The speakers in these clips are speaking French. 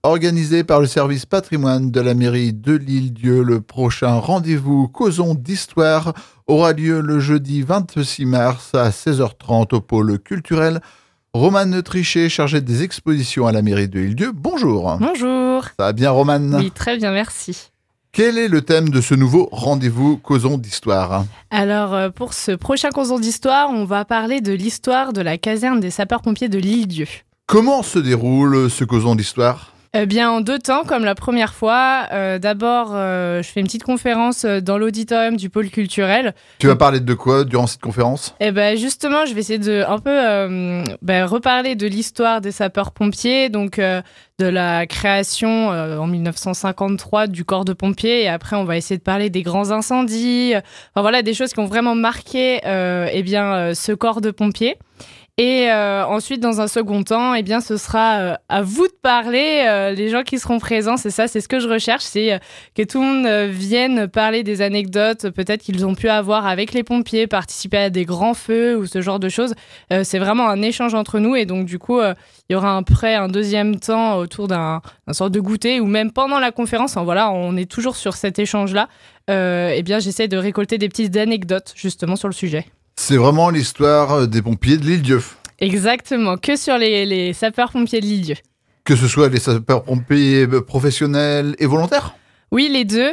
organisé par le service patrimoine de la mairie de l'Île-Dieu. Le prochain rendez-vous Causons d'Histoire aura lieu le jeudi 26 mars à 16h30 au pôle culturel. Romane Trichet, chargée des expositions à la mairie de l'Île-Dieu. Bonjour. Bonjour. Ça va bien, Romane ? Oui, très bien, merci. Quel est le thème de ce nouveau rendez-vous Causons d'Histoire ? Alors, pour ce prochain Causons d'Histoire, on va parler de l'histoire de la caserne des sapeurs-pompiers de l'Île-Dieu. Comment se déroule ce Causons d'Histoire ? Eh bien, en 2 temps, comme la première fois. D'abord, je fais une petite conférence dans l'auditorium du pôle culturel. Tu vas parler de quoi durant cette conférence ? Eh ben, justement, je vais essayer de un peu reparler de l'histoire des sapeurs-pompiers, donc de la création en 1953 du corps de pompiers, et après on va essayer de parler des grands incendies, enfin voilà, des choses qui ont vraiment marqué ce corps de pompiers. Et ensuite, dans un second temps, eh bien, ce sera à vous de parler, les gens qui seront présents. C'est ça, c'est ce que je recherche, c'est que tout le monde vienne parler des anecdotes, peut-être qu'ils ont pu avoir avec les pompiers, participer à des grands feux ou ce genre de choses. C'est vraiment un échange entre nous, et donc du coup, il y aura après un deuxième temps autour d'un sorte de goûter, ou même pendant la conférence. Enfin, voilà, on est toujours sur cet échange-là. Eh bien, j'essaie de récolter des petites anecdotes justement sur le sujet. C'est vraiment l'histoire des pompiers de l'Île-Dieu. Exactement, que sur les sapeurs-pompiers de l'Île-Dieu. Que ce soit les sapeurs-pompiers professionnels et volontaires ? Oui, les deux,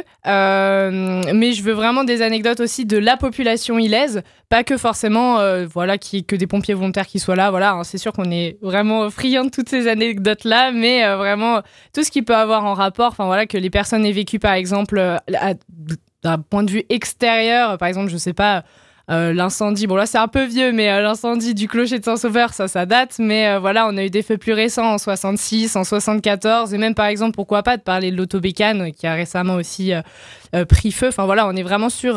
mais je veux vraiment des anecdotes aussi de la population ilaise, pas que forcément que des pompiers volontaires qui soient là. Voilà, hein, c'est sûr qu'on est vraiment friands de toutes ces anecdotes-là, mais vraiment tout ce qui peut avoir en rapport, enfin voilà, que les personnes aient vécu par exemple d'un point de vue extérieur, par exemple, je sais pas... l'incendie, bon là c'est un peu vieux, mais l'incendie du clocher de Saint-Sauveur, ça date, mais voilà, on a eu des feux plus récents en 66, en 74, et même par exemple, pourquoi pas de parler de l'autobécane qui a récemment aussi pris feu. Enfin voilà, on est vraiment sur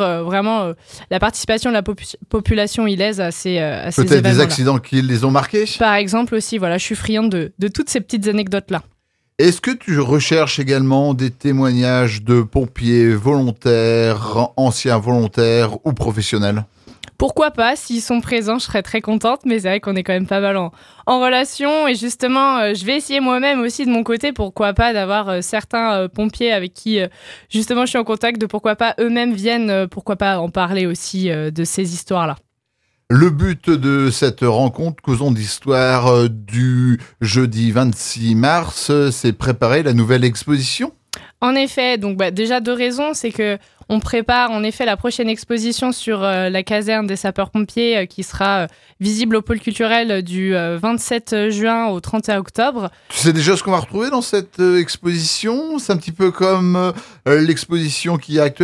la participation de la population ilaise à ces événements-là. Peut-être des accidents qui les ont marqués ? Par exemple aussi, voilà, je suis friande de toutes ces petites anecdotes-là. Est-ce que tu recherches également des témoignages de pompiers volontaires, anciens volontaires ou professionnels ? Pourquoi pas, s'ils sont présents, je serais très contente, mais c'est vrai qu'on est quand même pas mal en relation, et justement, je vais essayer moi-même aussi de mon côté, pourquoi pas, d'avoir certains pompiers avec qui, justement, je suis en contact, de pourquoi pas eux-mêmes viennent, pourquoi pas en parler aussi de ces histoires-là. Le but de cette rencontre Causons d'Histoire du jeudi 26 mars, c'est préparer la nouvelle exposition ? En effet, donc déjà 2 raisons, c'est que on prépare en effet la prochaine exposition sur la caserne des sapeurs-pompiers qui sera visible au pôle culturel du 27 juin au 31 octobre. Tu sais déjà ce qu'on va retrouver dans cette exposition ? C'est un petit peu comme l'exposition qu'il y a actuellement ?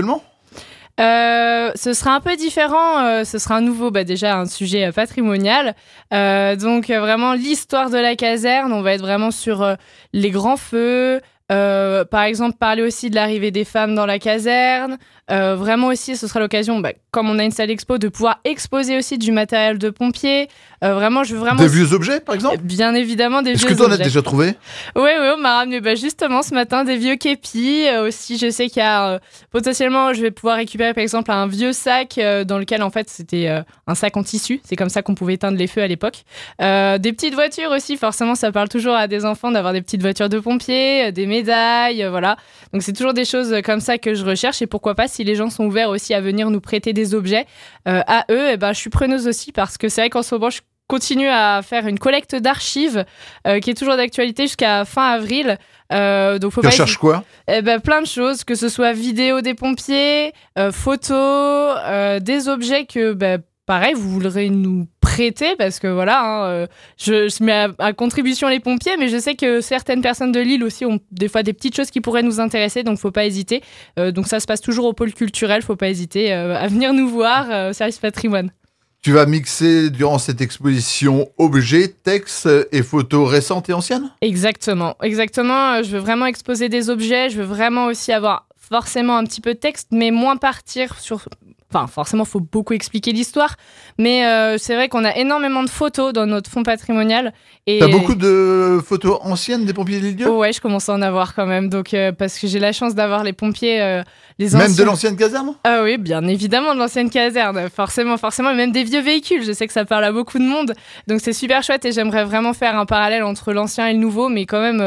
Ce sera un peu différent, ce sera un nouveau, déjà un sujet patrimonial. Donc vraiment l'histoire de la caserne, on va être vraiment sur les grands feux. Par exemple, parler aussi de l'arrivée des femmes dans la caserne. Vraiment aussi, ce sera l'occasion, comme on a une salle expo, de pouvoir exposer aussi du matériel de pompiers. Vraiment, je veux vraiment... Des vieux objets, par exemple ? Bien évidemment, des vieux objets. Est-ce que tu en as déjà trouvé ? Oui, on m'a ramené justement ce matin des vieux képis. Aussi, je sais qu'il y a potentiellement, je vais pouvoir récupérer par exemple un vieux sac dans lequel en fait c'était un sac en tissu. C'est comme ça qu'on pouvait éteindre les feux à l'époque. Des petites voitures aussi, forcément, ça parle toujours à des enfants d'avoir des petites voitures de pompiers, des médailles, voilà. Donc c'est toujours des choses comme ça que je recherche, et pourquoi pas, si les gens sont ouverts aussi à venir nous prêter des objets à eux, je suis preneuse aussi, parce que c'est vrai qu'en ce moment, je continue à faire une collecte d'archives qui est toujours d'actualité jusqu'à fin avril. Donc faut tu pas cherches quoi ? Plein de choses, que ce soit vidéos des pompiers, photos, des objets que pareil, vous voudrez nous prêter, parce que voilà, je mets à contribution les pompiers, mais je sais que certaines personnes de l'île aussi ont des fois des petites choses qui pourraient nous intéresser, donc faut pas hésiter. Donc ça se passe toujours au pôle culturel, faut pas hésiter à venir nous voir au service patrimoine. Tu vas mixer durant cette exposition objets, textes et photos récentes et anciennes ? Exactement. Je veux vraiment exposer des objets, je veux vraiment aussi avoir forcément un petit peu de texte, mais moins partir sur... Enfin, forcément, il faut beaucoup expliquer l'histoire, mais c'est vrai qu'on a énormément de photos dans notre fonds patrimonial. T'as beaucoup de photos anciennes des pompiers de l'Île-Dieu ? Ouais, je commence à en avoir quand même, donc parce que j'ai la chance d'avoir les pompiers, les anciens... Même de l'ancienne caserne ? Ah oui, bien évidemment de l'ancienne caserne, forcément, et même des vieux véhicules, je sais que ça parle à beaucoup de monde, donc c'est super chouette, et j'aimerais vraiment faire un parallèle entre l'ancien et le nouveau, mais quand même...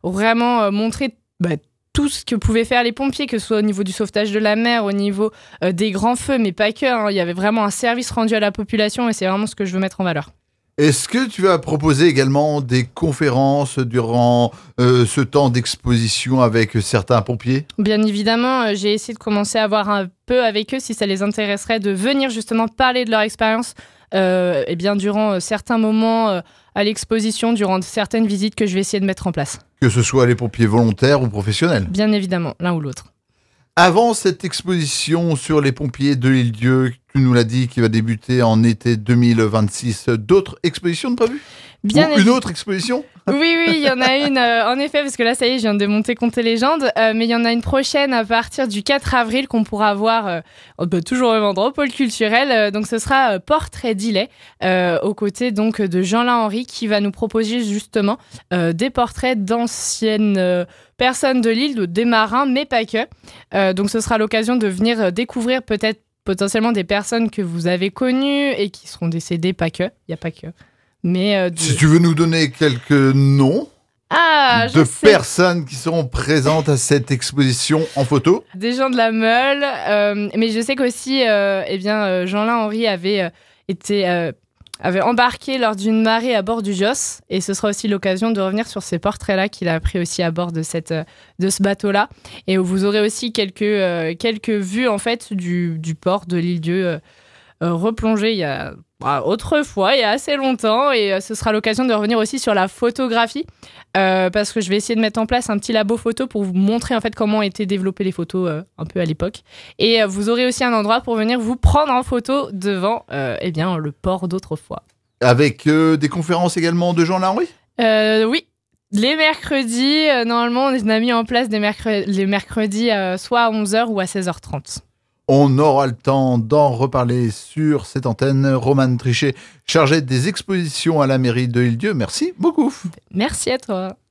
vraiment montrer tout ce que pouvaient faire les pompiers, que ce soit au niveau du sauvetage de la mer, au niveau des grands feux, mais pas que. Il y avait vraiment un service rendu à la population et c'est vraiment ce que je veux mettre en valeur. Est-ce que tu vas proposer également des conférences durant ce temps d'exposition avec certains pompiers ? Bien évidemment, j'ai essayé de commencer à voir un peu avec eux si ça les intéresserait de venir justement parler de leur expérience durant certains moments à l'exposition, durant certaines visites que je vais essayer de mettre en place. Que ce soit les pompiers volontaires ou professionnels ? Bien évidemment, l'un ou l'autre. Avant cette exposition sur les pompiers de l'Île-Dieu, tu nous l'as dit, qui va débuter en été 2026, d'autres expositions de prévues ? Une autre exposition ? Oui, il y en a une, en effet, parce que là, ça y est, je viens de monter Contes et légendes, mais il y en a une prochaine à partir du 4 avril qu'on pourra voir toujours au même endroit, au pôle culturel. Donc, ce sera Portrait d'Ilet, aux côtés donc, de Jean-Lin Henry, qui va nous proposer justement des portraits d'anciennes personnes de l'île, des marins, mais pas que. Donc, ce sera l'occasion de venir découvrir peut-être potentiellement des personnes que vous avez connues et qui seront décédées, pas que, il n'y a pas que. Mais si tu veux nous donner quelques noms de personnes qui seront présentes à cette exposition en photo. Des gens de la Meule, mais je sais qu'aussi Jean-Lin Henry avait embarqué lors d'une marée à bord du Joss, et ce sera aussi l'occasion de revenir sur ces portraits-là qu'il a pris aussi à bord de ce bateau-là, et où vous aurez aussi quelques vues en fait du port de l'Île-Dieu replongé il y a autrefois, il y a assez longtemps, et ce sera l'occasion de revenir aussi sur la photographie, parce que je vais essayer de mettre en place un petit labo photo pour vous montrer en fait comment étaient développées les photos un peu à l'époque, et vous aurez aussi un endroit pour venir vous prendre en photo devant le port d'autrefois. Avec des conférences également de Jean-Lin Henry ? Oui. Les mercredis, normalement on a mis en place les mercredis soit à 11h ou à 16h30. On aura le temps d'en reparler sur cette antenne. Romane Trichet, chargée des expositions à la mairie de l'Île-Dieu, merci beaucoup. Merci à toi.